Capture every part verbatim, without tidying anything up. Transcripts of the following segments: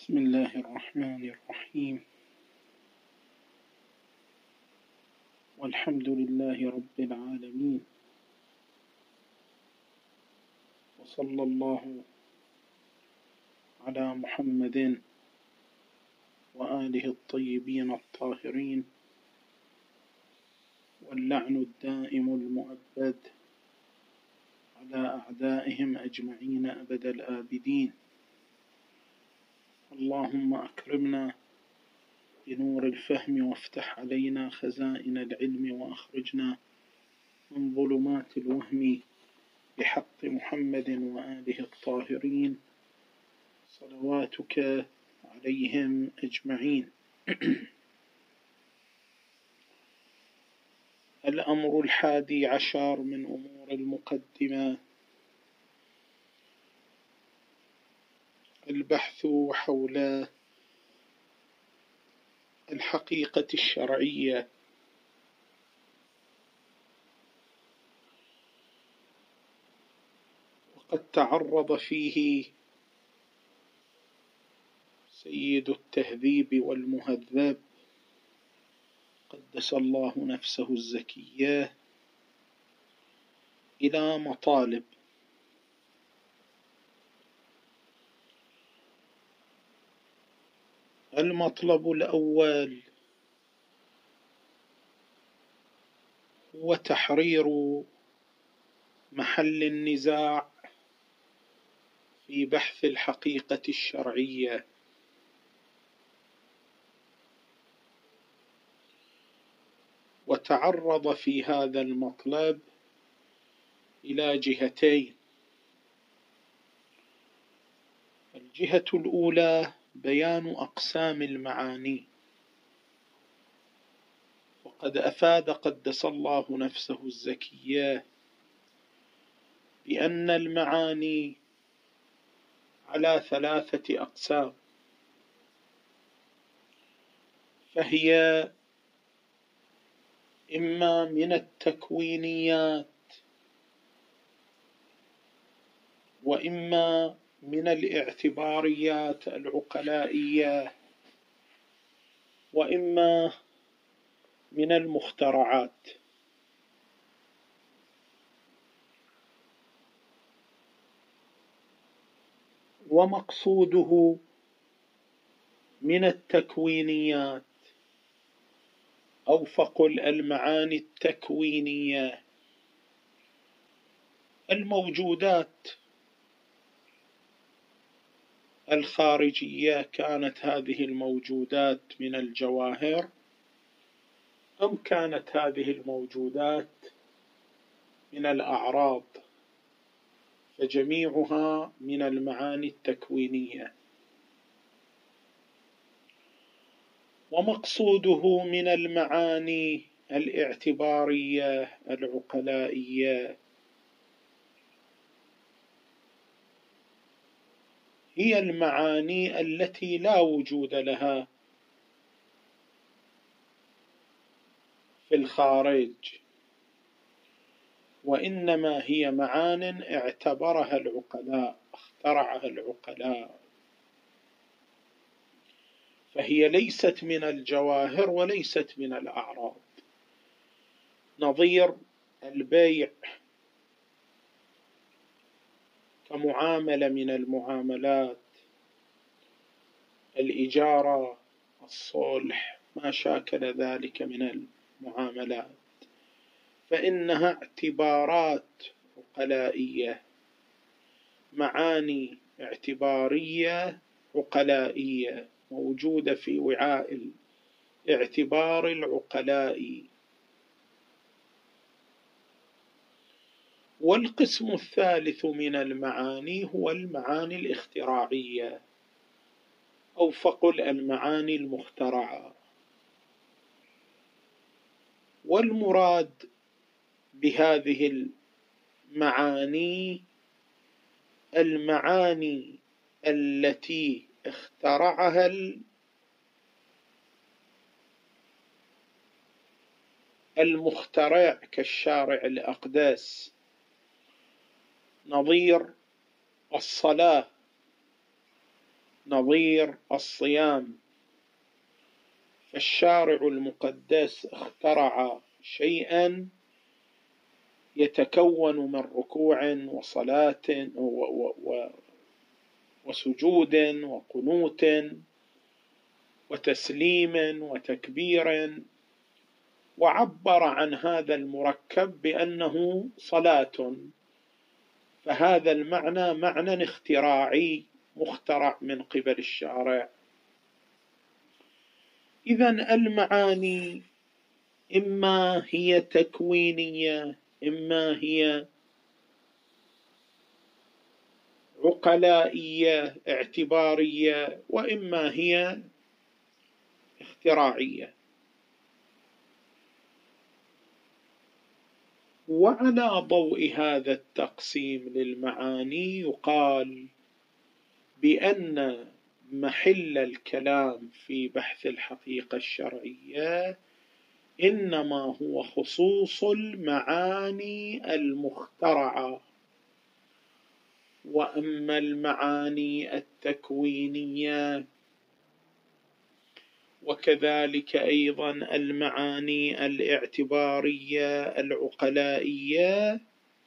بسم الله الرحمن الرحيم. والحمد لله رب العالمين، وصلى الله على محمد وآله الطيبين الطاهرين، واللعن الدائم المؤبد على أعدائهم أجمعين أبد الآبدين. اللهم أكرمنا بنور الفهم، وافتح علينا خزائن العلم، وأخرجنا من ظلمات الوهم بحق محمد وآله الطاهرين صلواتك عليهم أجمعين. الأمر الحادي عشر من أمور المقدمة البحث حول الحقيقة الشرعية. وقد تعرض فيه سيد التهذيب والمهذب قدس الله نفسه الزكية إلى مطالب. المطلب الأول هو تحرير محل النزاع في بحث الحقيقة الشرعية. وتعرض في هذا المطلب إلى جهتين. الجهة الأولى بيان أقسام المعاني، وقد أفاد قدس الله نفسه الزكية بأن المعاني على ثلاثة أقسام، فهي إما من التكوينيات، وإما من الاعتباريات العقلائية، وإما من المخترعات. ومقصوده من التكوينيات أو فقل المعاني التكوينية الموجودات الخارجية، كانت هذه الموجودات من الجواهر أم كانت هذه الموجودات من الأعراض، فجميعها من المعاني التكوينية. ومقصوده من المعاني الاعتبارية العقلائية هي المعاني التي لا وجود لها في الخارج، وإنما هي معان اعتبرها العقلاء، اخترعها العقلاء، فهي ليست من الجواهر وليست من الأعراض. نظير البيع كمعاملة من المعاملات، الإجارة، الصلح، ما شاكل ذلك من المعاملات، فإنها اعتبارات عقلائية، معاني اعتبارية عقلائية موجودة في وعاء الاعتبار العقلائي. والقسم الثالث من المعاني هو المعاني الاختراعية أو فقل المعاني المخترعة. والمراد بهذه المعاني المعاني التي اخترعها المخترع كالشارع الأقدس، نظير الصلاة، نظير الصيام، فالشارع المقدس اخترع شيئا يتكون من ركوع وصلاة وسجود وقنوت وتسليم وتكبير، وعبر عن هذا المركب بأنه صلاة، فهذا المعنى معنى اختراعي مخترع من قبل الشارع. إذن المعاني إما هي تكوينية، إما هي عقلائية اعتبارية، وإما هي اختراعية. وعلى ضوء هذا التقسيم للمعاني يقال بأن محل الكلام في بحث الحقيقة الشرعية إنما هو خصوص المعاني المخترعة، وأما المعاني التكوينية وكذلك أيضا المعاني الاعتبارية العقلائية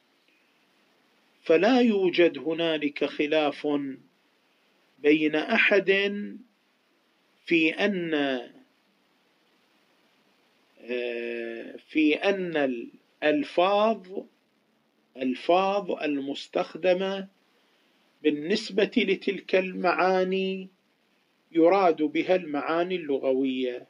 فلا يوجد هنالك خلاف بين أحد في أن في أن الألفاظ الألفاظ المستخدمة بالنسبة لتلك المعاني يراد بها المعاني اللغوية،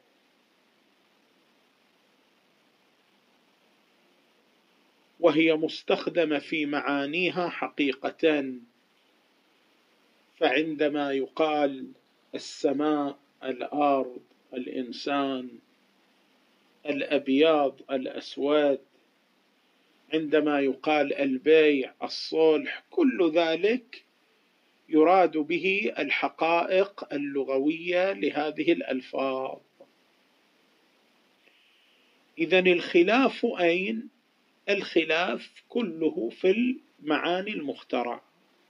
وهي مستخدمة في معانيها حقيقة. فعندما يقال السماء، الأرض، الإنسان، الأبيض، الأسود، عندما يقال البيع، الصلح، كل ذلك يراد به الحقائق اللغوية لهذه الألفاظ. إذن الخلاف أين؟ الخلاف كله في المعاني المخترعة.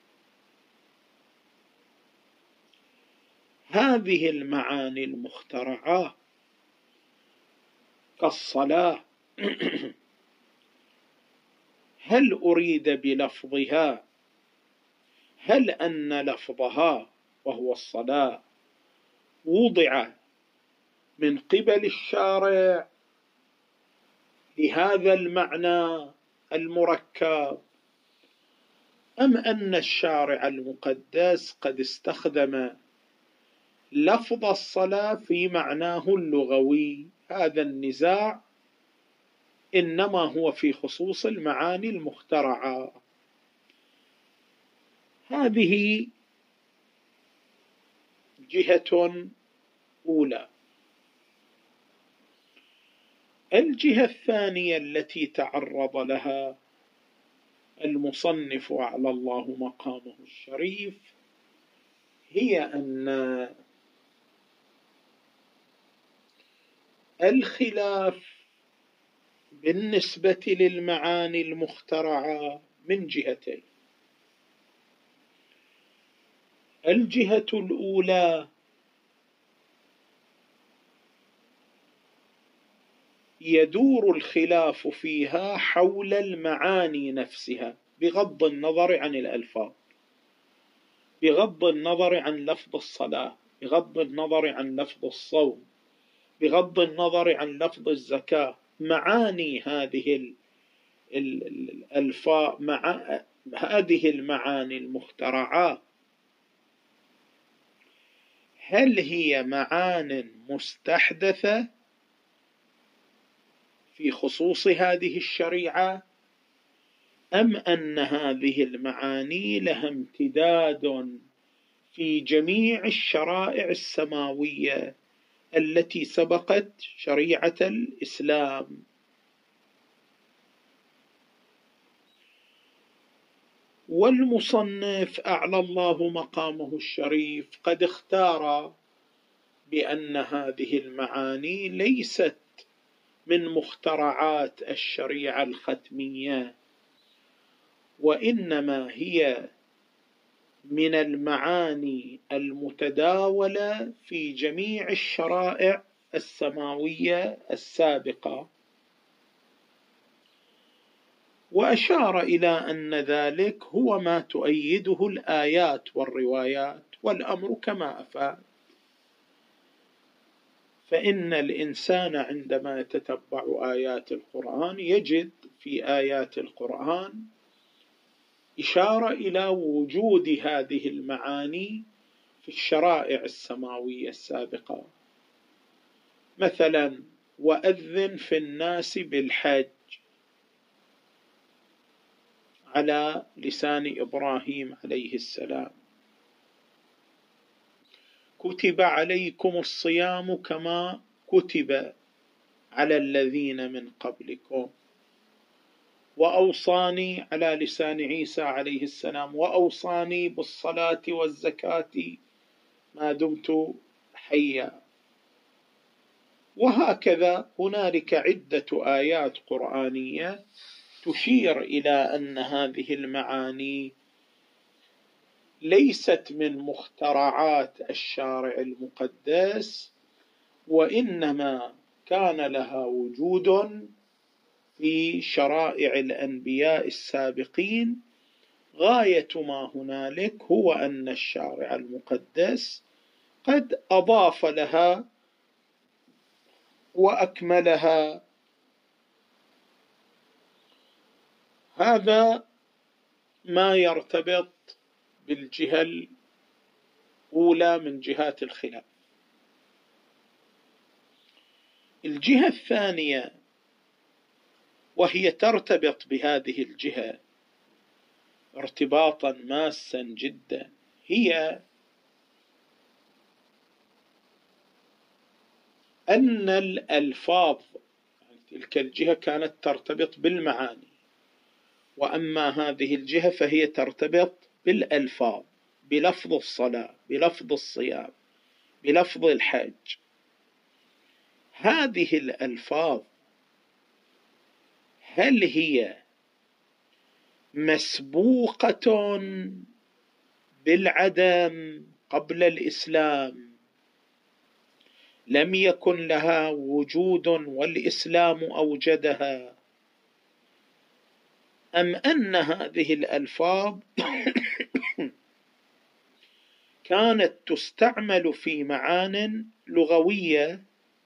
هذه المعاني المخترعة كالصلاة هل أريد بلفظها، هل أن لفظها وهو الصلاة وضع من قبل الشارع لهذا المعنى المركب، أم أن الشارع المقدس قد استخدم لفظ الصلاة في معناه اللغوي؟ هذا النزاع إنما هو في خصوص المعاني المخترعة. هذه جهة أولى. الجهة الثانية التي تعرض لها المصنف أعلى الله مقامه الشريف هي أن الخلاف بالنسبة للمعاني المخترعة من جهتين. الجهة الأولى يدور الخلاف فيها حول المعاني نفسها بغض النظر عن الألفاظ، بغض النظر عن لفظ الصلاة، بغض النظر عن لفظ الصوم، بغض النظر عن لفظ الزكاة. معاني هذه الألفاظ، مع هذه المعاني المخترعة، هل هي معان مستحدثة في خصوص هذه الشريعة، أم أن هذه المعاني لها امتداد في جميع الشرائع السماوية التي سبقت شريعة الإسلام؟ والمصنف أعلى الله مقامه الشريف قد اختار بأن هذه المعاني ليست من مخترعات الشريعة الختمية، وإنما هي من المعاني المتداولة في جميع الشرائع السماوية السابقة. وأشار إلى أن ذلك هو ما تؤيده الآيات والروايات، والأمر كما أفاد. فإن الإنسان عندما يتتبع آيات القرآن يجد في آيات القرآن إشارة إلى وجود هذه المعاني في الشرائع السماوية السابقة. مثلا وأذن في الناس بالحج على لسان إبراهيم عليه السلام، كتب عليكم الصيام كما كتب على الذين من قبلكم، وأوصاني على لسان عيسى عليه السلام وأوصاني بالصلاة والزكاة ما دمت حيا. وهكذا هنالك عدة آيات قرآنية تشير إلى أن هذه المعاني ليست من مخترعات الشارع المقدس، وإنما كان لها وجود في شرائع الأنبياء السابقين. غاية ما هنالك هو أن الشارع المقدس قد أضاف لها وأكملها. هذا ما يرتبط بالجهة الأولى من جهات الخلاف. الجهة الثانية وهي ترتبط بهذه الجهة ارتباطا ماسا جدا، هي أن الألفاظ، تلك الجهة كانت ترتبط بالمعاني، وأما هذه الجهة فهي ترتبط بالألفاظ، بلفظ الصلاة، بلفظ الصيام، بلفظ الحج. هذه الألفاظ هل هي مسبوقة بالعدم قبل الإسلام، لم يكن لها وجود والإسلام أوجدها، أم أن هذه الألفاظ كانت تستعمل في معان لغوية،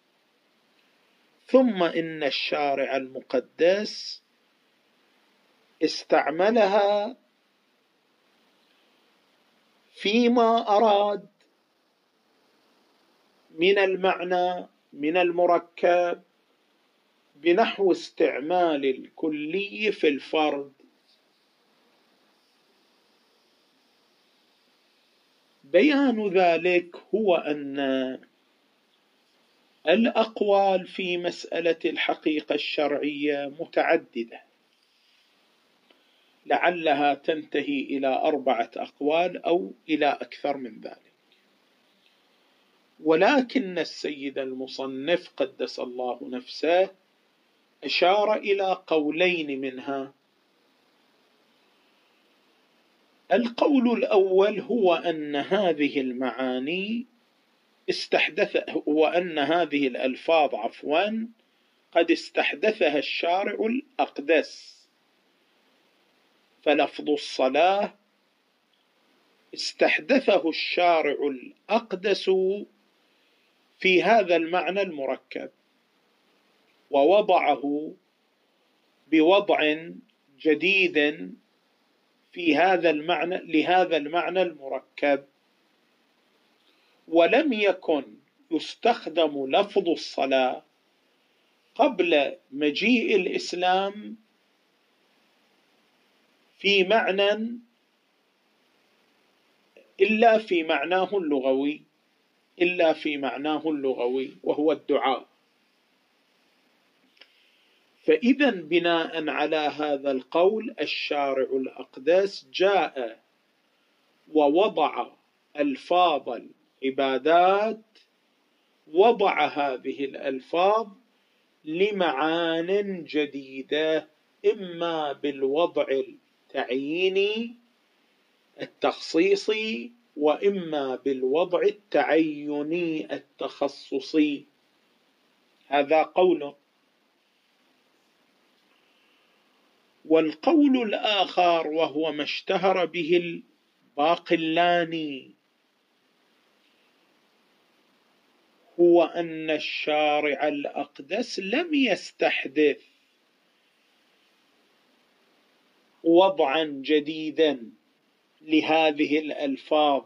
ثم إن الشارع المقدس استعملها فيما أراد من المعنى من المركب، بنحو استعمال الكلي في الفرد. بيان ذلك هو أن الأقوال في مسألة الحقيقة الشرعية متعددة، لعلها تنتهي إلى أربعة أقوال أو إلى أكثر من ذلك، ولكن السيد المصنف قدس الله نفسه أشار إلى قولين منها. القول الأول هو أن هذه المعاني استحدث وأن هذه الألفاظ عفوا قد استحدثها الشارع الأقدس. فلفظ الصلاة استحدثه الشارع الأقدس في هذا المعنى المركب، ووضعه بوضع جديد في هذا المعنى لهذا المعنى المركب. ولم يكن يستخدم لفظ الصلاة قبل مجيء الإسلام في معنى إلا في معناه اللغوي إلا في معناه اللغوي وهو الدعاء. فإذا بناء على هذا القول الشارع الأقدس جاء ووضع ألفاظ العبادات، وضع هذه الألفاظ لمعان جديدة، إما بالوضع التعييني التخصيصي وإما بالوضع التعيني التخصصي. هذا قول. والقول الآخر وهو ما اشتهر به الباقلاني هو أن الشارع الأقدس لم يستحدث وضعا جديدا لهذه الألفاظ،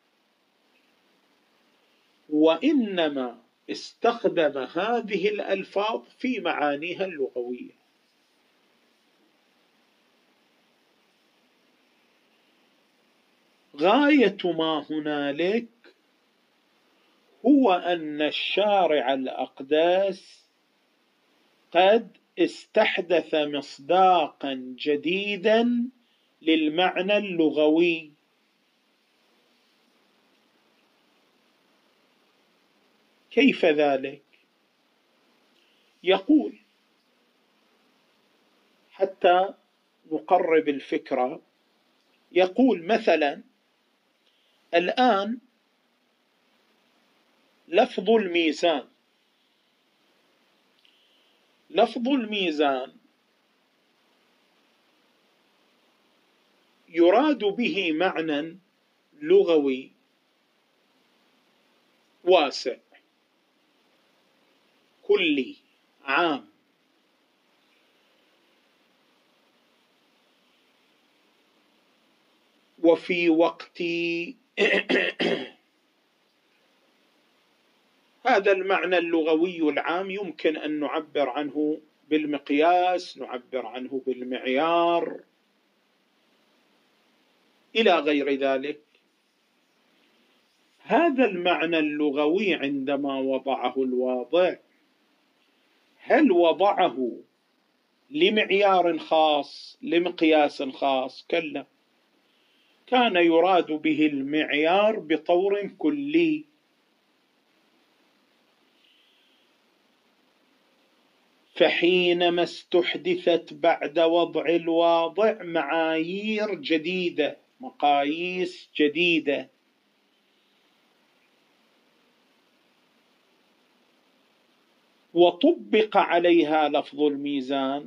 وإنما استخدم هذه الألفاظ في معانيها اللغوية. غاية ما هنالك هو أن الشارع الأقدس قد استحدث مصداقا جديدا للمعنى اللغوي. كيف ذلك؟ يقول حتى نقرب الفكرة، يقول مثلا الآن لفظ الميزان، لفظ الميزان يراد به معنى لغوي واسع كلي عام، وفي وقت هذا المعنى اللغوي العام يمكن أن نعبر عنه بالمقياس، نعبر عنه بالمعيار إلى غير ذلك. هذا المعنى اللغوي عندما وضعه الواضع، هل وضعه لمعيار خاص لمقياس خاص؟ كلا، كان يراد به المعيار بطور كلي. فحينما استحدثت بعد وضع الواضع معايير جديدة، مقاييس جديدة، وطبق عليها لفظ الميزان،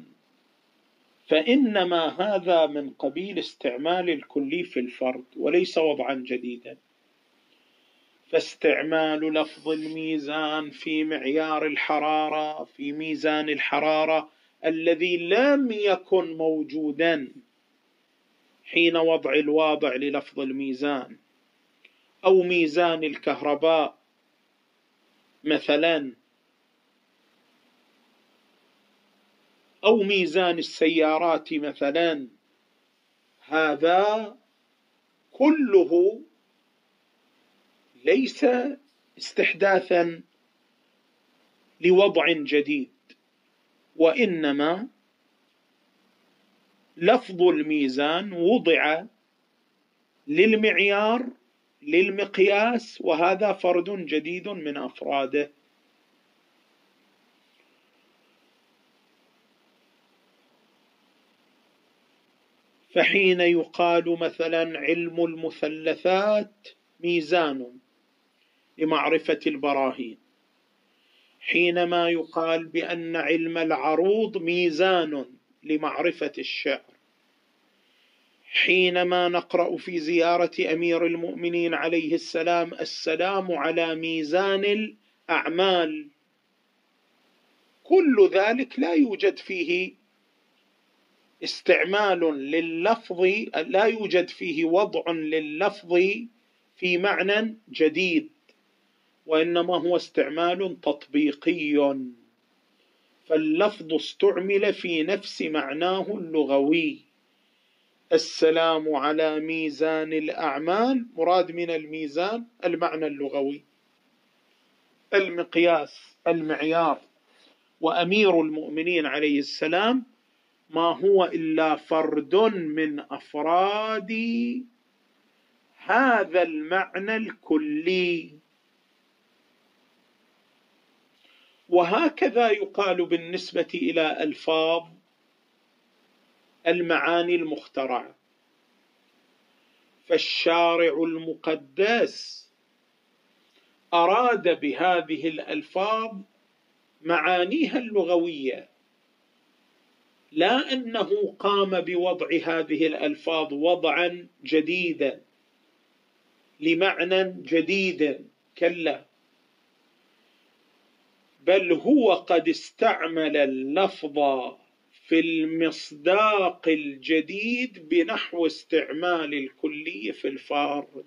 فإنما هذا من قبيل استعمال الكلي في الفرد وليس وضعا جديدا. فاستعمال لفظ الميزان في معيار الحرارة، في ميزان الحرارة الذي لم يكن موجودا حين وضع الواضع للفظ الميزان، أو ميزان الكهرباء مثلا، أو ميزان السيارات مثلا، هذا كله ليس استحداثا لوضع جديد، وإنما لفظ الميزان وضع للمعيار للمقياس، وهذا فرد جديد من أفراده. فحين يقال مثلا علم المثلثات ميزان لمعرفة البراهين، حينما يقال بأن علم العروض ميزان لمعرفة الشعر، حينما نقرأ في زيارة أمير المؤمنين عليه السلام السلام على ميزان الأعمال، كل ذلك لا يوجد فيه استعمال لللفظ، لا يوجد فيه وضع لللفظ في معنى جديد، وإنما هو استعمال تطبيقي، فاللفظ استعمل في نفس معناه اللغوي. السلام على ميزان الأعمال، مراد من الميزان المعنى اللغوي، المقياس المعيار، وأمير المؤمنين عليه السلام ما هو إلا فرد من أفراد هذا المعنى الكلي. وهكذا يقال بالنسبة إلى ألفاظ المعاني المخترعة، فالشارع المقدس أراد بهذه الألفاظ معانيها اللغوية، لا أنه قام بوضع هذه الألفاظ وضعا جديدا لمعنى جديد، كلا، بل هو قد استعمل اللفظ في المصداق الجديد بنحو استعمال الكلي في الفرد.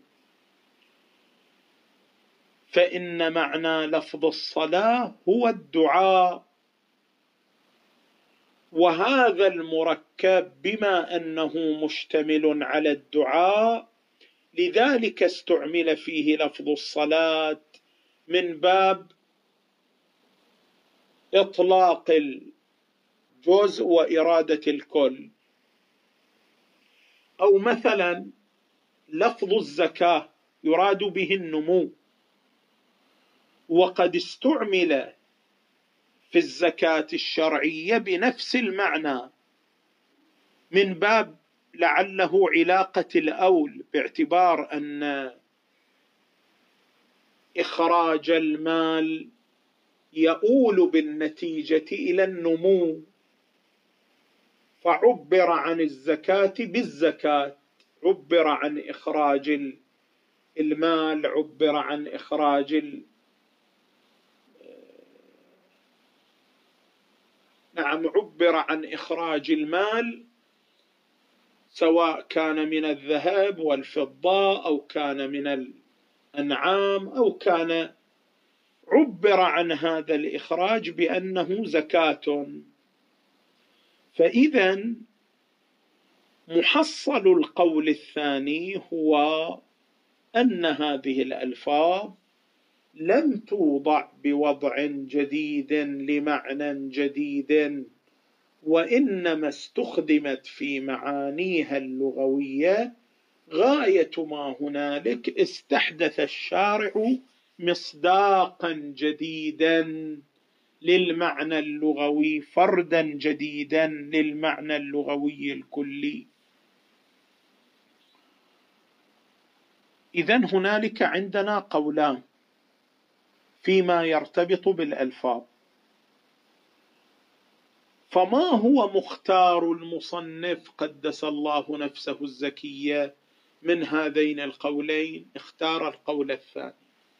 فإن معنى لفظ الصلاة هو الدعاء، وهذا المركب بما أنه مشتمل على الدعاء لذلك استعمل فيه لفظ الصلاة من باب إطلاق الجزء وإرادة الكل. أو مثلا لفظ الزكاة يراد به النمو، وقد استعمل في الزكاة الشرعية بنفس المعنى من باب لعله علاقة الأول، باعتبار أن إخراج المال يؤول بالنتيجة إلى النمو، فعبر عن الزكاة بالزكاة، عبر عن إخراج المال، عبر عن إخراج ال... نعم عبر عن إخراج المال سواء كان من الذهب والفضة أو كان من الأنعام أو كان، عبر عن هذا الإخراج بأنه زكاة. فإذا محصل القول الثاني هو أن هذه الألفاظ لم توضع بوضع جديد لمعنى جديد، وإنما استخدمت في معانيها اللغوية غاية ما هنالك، استحدث الشارع مصداقا جديدا للمعنى اللغوي، فردا جديدا للمعنى اللغوي الكلي. إذن هنالك عندنا قولان فيما يرتبط بالألفاظ. فما هو مختار المصنف قدس الله نفسه الزكية من هذين القولين؟ اختار القول الثاني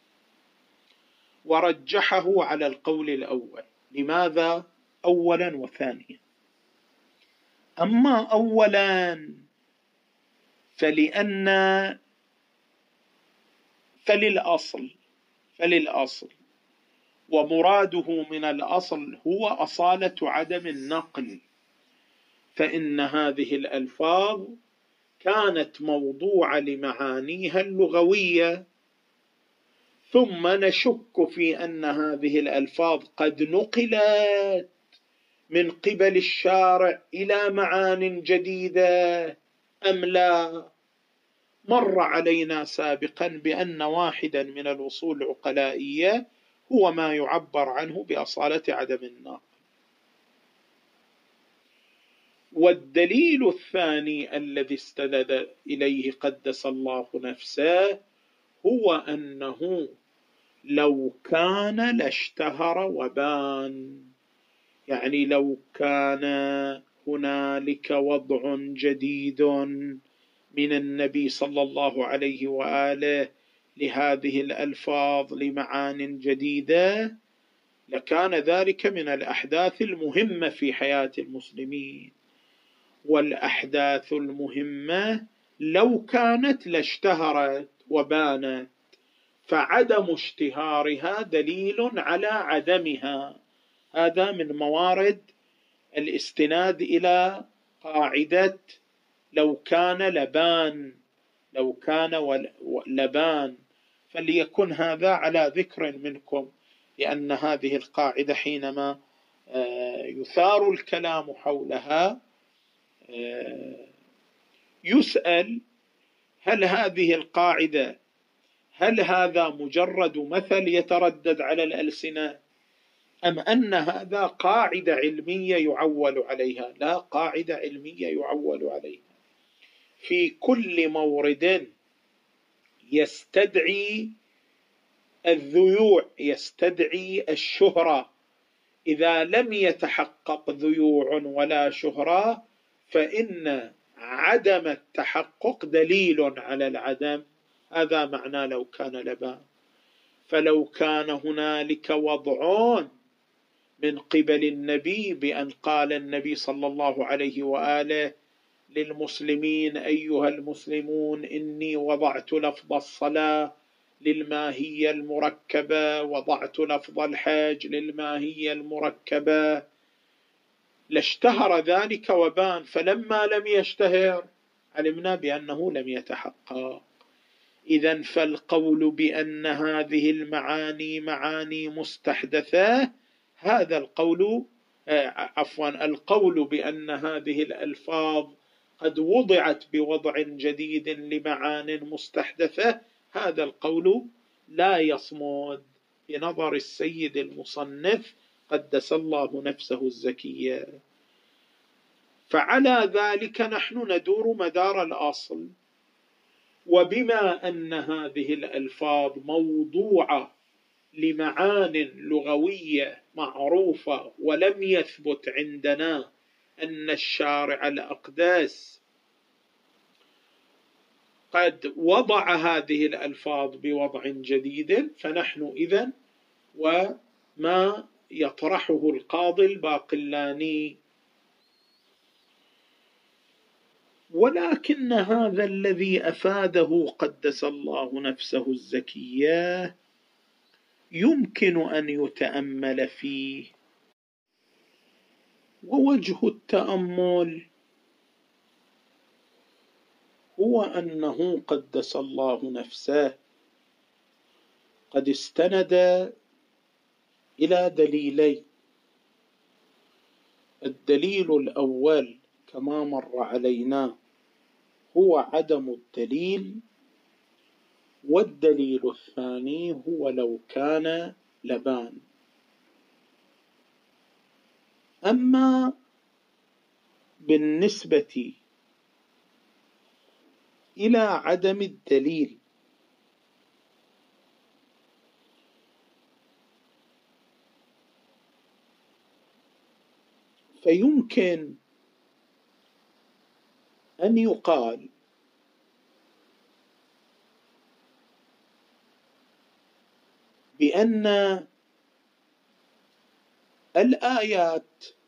ورجحه على القول الأول. لماذا أولا وثانيا؟ أما أولا فلأن فللأصل فللأصل ومراده من الأصل هو أصالة عدم النقل، فإن هذه الألفاظ كانت موضوعة لمعانيها اللغوية، ثم نشك في أن هذه الألفاظ قد نقلت من قبل الشارع إلى معان جديدة أم لا. مر علينا سابقا بأن واحدا من الأصول العقلائية هو ما يعبر عنه بأصالة عدم النقل. والدليل الثاني الذي استند إليه قدس الله نفسه هو أنه لو كان لاشتهر وبان، يعني لو كان هنالك وضع جديد من النبي صلى الله عليه وآله لهذه الألفاظ لمعان جديدة، لكان ذلك من الأحداث المهمة في حياة المسلمين. والأحداث المهمة لو كانت لاشتهرت وبانت، فعدم اشتهارها دليل على عدمها. هذا من موارد الاستناد إلى قاعدة لو كان لبان، لو كان لبان، فليكن هذا على ذكر منكم، لأن هذه القاعدة حينما يثار الكلام حولها يسأل هل هذه القاعدة هل هذا مجرد مثل يتردد على الألسنة، أم أن هذا قاعدة علمية يعول عليها؟ لا، قاعدة علمية يعول عليها. في كل مورد يستدعي الذيوع، يستدعي الشهرة. إذا لم يتحقق ذيوع ولا شهرة فإن عدم التحقق دليل على العدم. هذا معنى لو كان لبان. فلو كان هنالك وضع من قبل النبي بأن قال النبي صلى الله عليه وآله للمسلمين: أيها المسلمون إني وضعت لفظ الصلاة للماهية المركبة، وضعت لفظ الحج للماهية المركبة، لاشتهر ذلك وبان. فلما لم يشتهر علمنا بأنه لم يتحقق. إذن فالقول بأن هذه المعاني معاني مستحدثة، هذا القول عفوا القول بأن هذه الألفاظ قد وضعت بوضع جديد لمعان مستحدثة، هذا القول لا يصمد بنظر السيد المصنف قدس الله نفسه الزكية. فعلى ذلك نحن ندور مدار الأصل. وبما أن هذه الألفاظ موضوعة لمعان لغوية معروفة، ولم يثبت عندنا أن الشارع الأقدس قد وضع هذه الألفاظ بوضع جديد، فنحن إذن وما يطرحه القاضي الباقلاني. ولكن هذا الذي أفاده قدس الله نفسه الزكية يمكن أن يتأمل فيه. ووجه التأمل هو أنه قدس الله نفسه قد استند إلى دليلين. الدليل الأول كما مر علينا هو عدم الدليل، والدليل الثاني هو لو كان لبان. أما بالنسبة إلى عدم الدليل فيمكن أن يقال بأن الآيات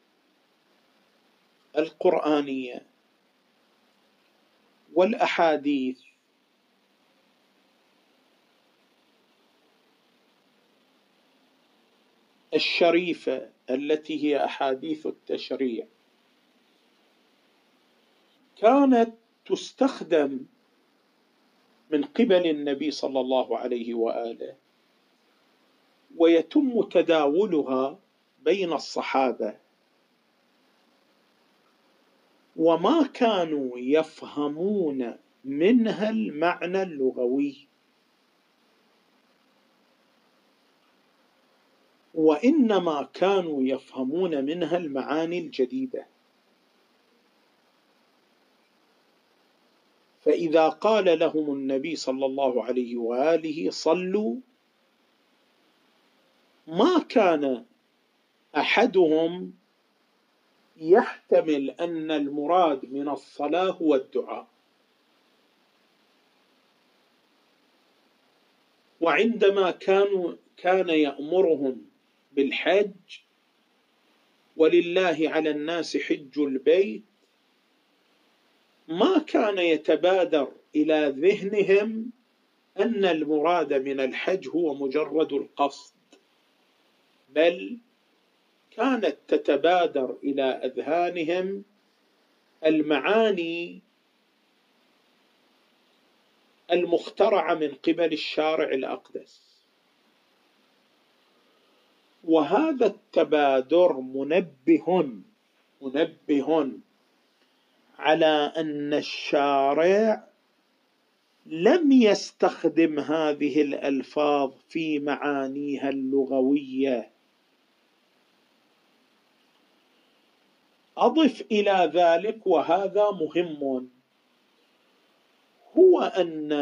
القرآنية والأحاديث الشريفة التي هي أحاديث التشريع كانت تستخدم من قبل النبي صلى الله عليه وآله، ويتم تداولها بين الصحابة، وما كانوا يفهمون منها المعنى اللغوي، وإنما كانوا يفهمون منها المعاني الجديدة. فإذا قال لهم النبي صلى الله عليه وآله صلوا، ما كان أحدهم يحتمل أن المراد من الصلاة هو الدعاء. وعندما كانوا كان يأمرهم بالحج: ولله على الناس حج البيت، ما كان يتبادر إلى ذهنهم أن المراد من الحج هو مجرد القصد، بل كانت تتبادر إلى أذهانهم المعاني المخترعة من قبل الشارع الأقدس. وهذا التبادر منبه منبه على أن الشارع لم يستخدم هذه الألفاظ في معانيها اللغوية. أضف إلى ذلك، وهذا مهم، هو أن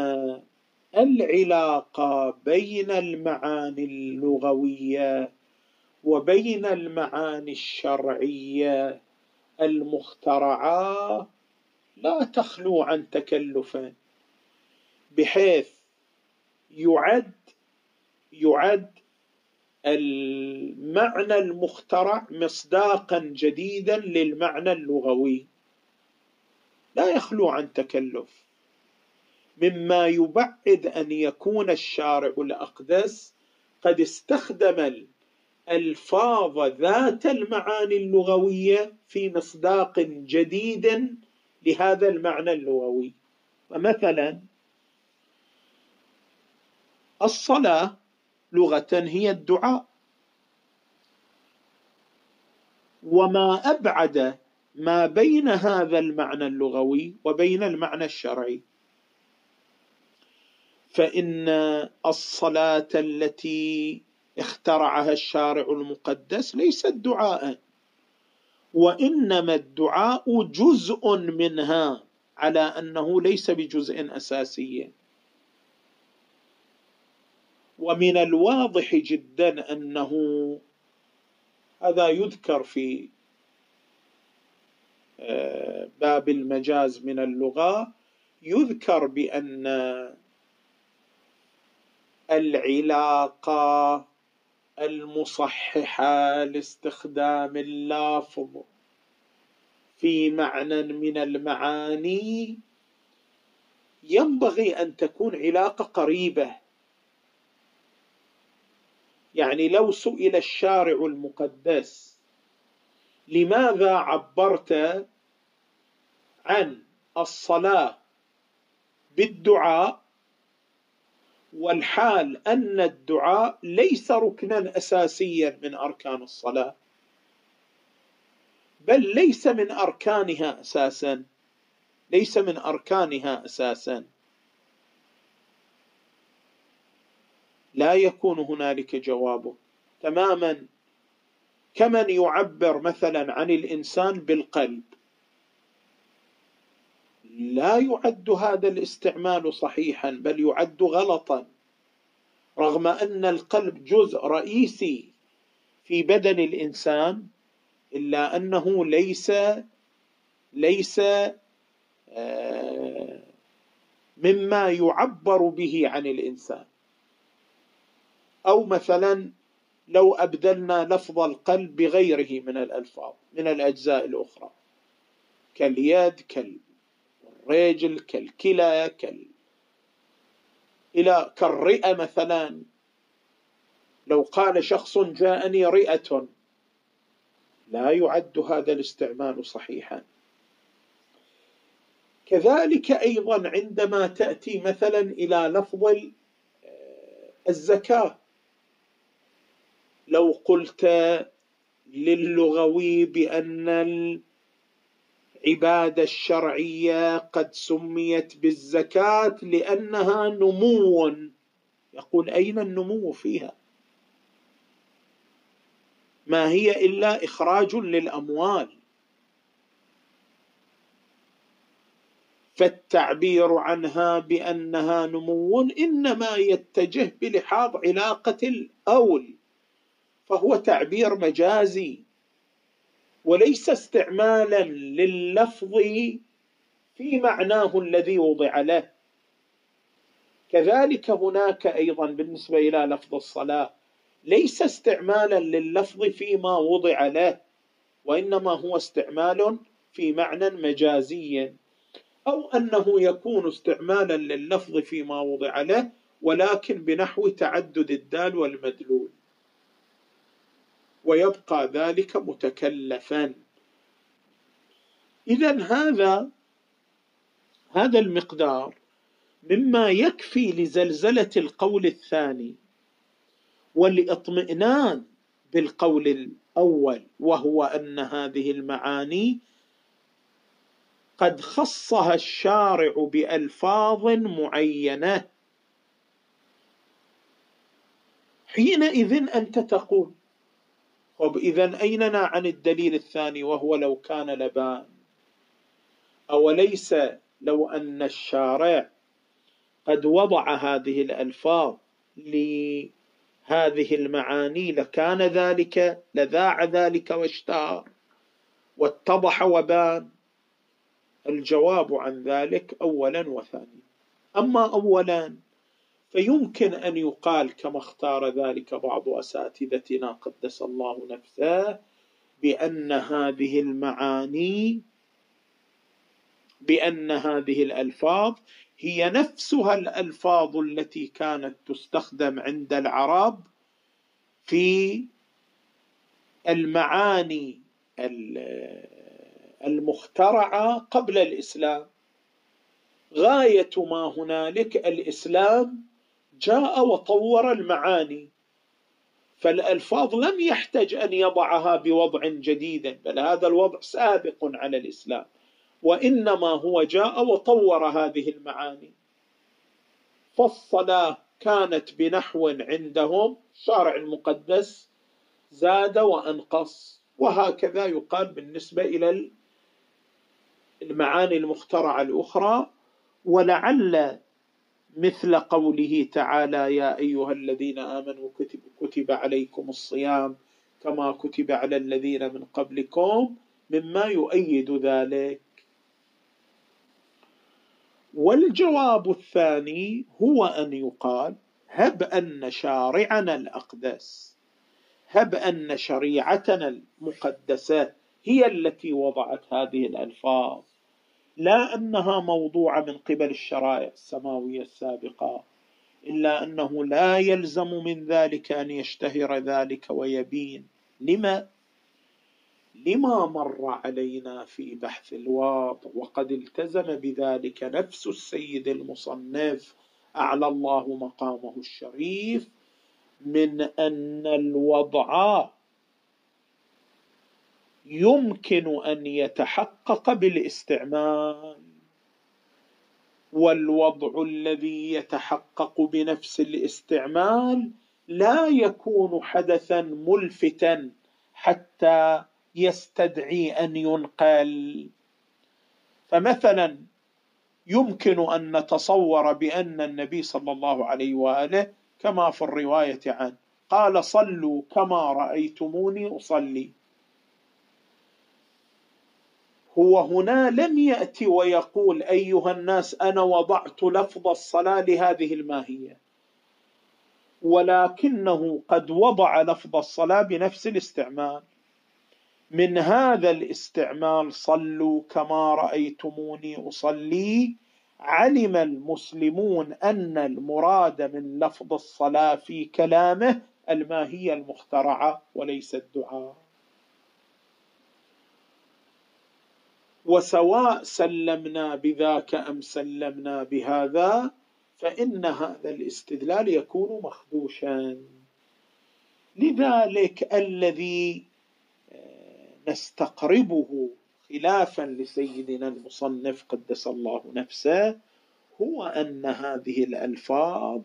العلاقة بين المعاني اللغوية وبين المعاني الشرعية المخترعة لا تخلو عن تكلف، بحيث يعد يعد المعنى المخترع مصداقا جديدا للمعنى اللغوي، لا يخلو عن تكلف، مما يبعد أن يكون الشارع الأقدس قد استخدم الألفاظ ذات المعاني اللغوية في مصداق جديد لهذا المعنى اللغوي. فمثلا الصلاة لغة هي الدعاء، وما أبعد ما بين هذا المعنى اللغوي وبين المعنى الشرعي، فإن الصلاة التي اخترعها الشارع المقدس ليست دعاء، وإنما الدعاء جزء منها، على أنه ليس بجزء أساسي. ومن الواضح جدا أنه هذا يذكر في باب المجاز من اللغة، يذكر بأن العلاقة المصححة لاستخدام اللفظ في معنى من المعاني ينبغي أن تكون علاقة قريبة. يعني لو سئل الشارع المقدس لماذا عبرت عن الصلاة بالدعاء، والحال أن الدعاء ليس ركنا أساسيا من أركان الصلاة، بل ليس من أركانها أساسا ليس من أركانها أساسا لا يكون هنالك جواب. تماما كمن يعبر مثلا عن الإنسان بالقلب، لا يعد هذا الاستعمال صحيحا، بل يعد غلطا، رغم أن القلب جزء رئيسي في بدن الإنسان، إلا أنه ليس ليس مما يعبر به عن الإنسان. أو مثلا لو أبدلنا لفظ القلب بغيره من الألفاظ من الأجزاء الأخرى، كاليد، كالرجل، كالكلى، كال إلى كالرئة مثلا، لو قال شخص جاءني رئة، لا يعد هذا الاستعمال صحيحا. كذلك أيضا عندما تأتي مثلا إلى لفظ الزكاة، لو قلت للغوي بأن العبادة الشرعية قد سميت بالزكاة لأنها نمو، يقول أين النمو فيها؟ ما هي إلا إخراج للأموال. فالتعبير عنها بأنها نمو إنما يتجه بلحاظ علاقة الأول، فهو تعبير مجازي وليس استعمالا لللفظ في معناه الذي وضع له. كذلك هناك أيضا بالنسبة إلى لفظ الصلاة ليس استعمالا لللفظ فيما وضع له، وإنما هو استعمال في معنى مجازي، أو أنه يكون استعمالا لللفظ فيما وضع له ولكن بنحو تعدد الدال والمدلول، ويبقى ذلك متكلفا. إذن هذا هذا المقدار مما يكفي لزلزلة القول الثاني والاطمئنان بالقول الأول، وهو أن هذه المعاني قد خصها الشارع بألفاظ معينة. حينئذ أنت تقول طب إذن أيننا عن الدليل الثاني وهو لو كان لبان؟ أوليس لو أن الشارع قد وضع هذه الألفاظ لهذه المعاني لكان ذلك، لذاع ذلك واشتهر واتضح وبان. الجواب عن ذلك أولا وثانيا. أما أولا فيمكن أن يقال كما اختار ذلك بعض أساتذتنا قدس الله نفسه بأن هذه المعاني، بأن هذه الألفاظ هي نفسها الألفاظ التي كانت تستخدم عند العرب في المعاني المخترعة قبل الإسلام. غاية ما هنالك الإسلام جاء وطور المعاني، فالألفاظ لم يحتج أن يضعها بوضع جديد، بل هذا الوضع سابق على الإسلام، وإنما هو جاء وطور هذه المعاني. فالصلاة كانت بنحو عندهم الشارع المقدس زاد وأنقص، وهكذا يقال بالنسبة إلى المعاني المخترعة الأخرى. ولعل مثل قوله تعالى يا أيها الذين آمنوا كتب, كتب عليكم الصيام كما كتب على الذين من قبلكم مما يؤيد ذلك. والجواب الثاني هو أن يقال هب أن شارعنا الأقدس، هب أن شريعتنا المقدسة هي التي وضعت هذه الألفاظ، لا أنها موضوعة من قبل الشرائع السماوية السابقة، إلا أنه لا يلزم من ذلك أن يشتهر ذلك ويبين. لما؟ لما مر علينا في بحث الواضع، وقد التزم بذلك نفس السيد المصنف أعلى الله مقامه الشريف، من أن الوضع يمكن أن يتحقق بالاستعمال، والوضع الذي يتحقق بنفس الاستعمال لا يكون حدثا ملفتا حتى يستدعي أن ينقل. فمثلا يمكن أن نتصور بأن النبي صلى الله عليه وآله كما في الرواية عنه قال صلوا كما رأيتموني أصلي. هو هنا لم يأتي ويقول أيها الناس أنا وضعت لفظ الصلاة لهذه الماهية، ولكنه قد وضع لفظ الصلاة بنفس الاستعمال. من هذا الاستعمال صلوا كما رأيتموني أصلي علم المسلمون أن المراد من لفظ الصلاة في كلامه الماهية المخترعة وليس الدعاء. وسواء سلمنا بذاك أم سلمنا بهذا فإن هذا الاستدلال يكون مخدوشا. لذلك الذي نستقربه خلافا لسيدنا المصنف قدس الله نفسه هو أن هذه الألفاظ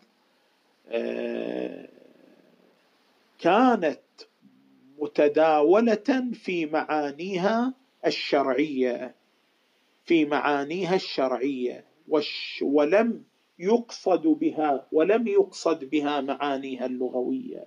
كانت متداولة في معانيها الشرعية، في معانيها الشرعية ولم يقصد بها ولم يقصد بها معانيها اللغوية،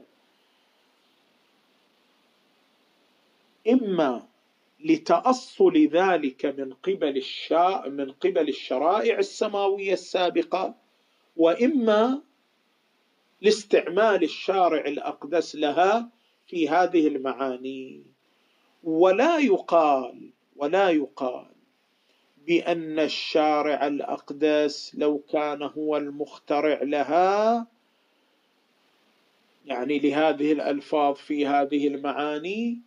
إما لتأصل ذلك من قبل الشاء من قبل الشرائع السماوية السابقة، وإما لاستعمال الشارع الأقدس لها في هذه المعاني. ولا يقال ولا يقال بأن الشارع الأقدس لو كان هو المخترع لها، يعني لهذه الألفاظ في هذه المعاني،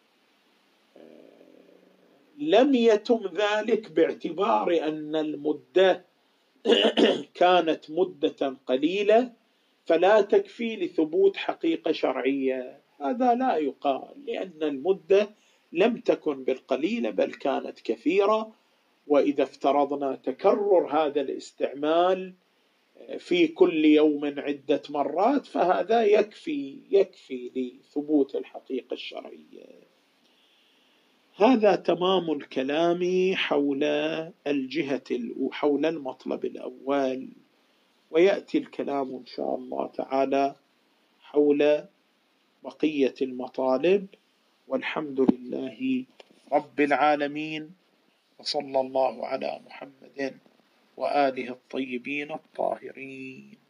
لم يتم ذلك باعتبار أن المدة كانت مدة قليلة فلا تكفي لثبوت حقيقة شرعية. هذا لا يقال، لأن المدة لم تكن بالقليلة بل كانت كثيرة، وإذا افترضنا تكرر هذا الاستعمال في كل يوم عدة مرات فهذا يكفي يكفي لثبوت الحقيقة الشرعية. هذا تمام الكلام حول الجهة حول المطلب الأول. ويأتي الكلام إن شاء الله تعالى حول بقية المطالب. والحمد لله رب العالمين، وصلى الله على محمد وآله الطيبين الطاهرين.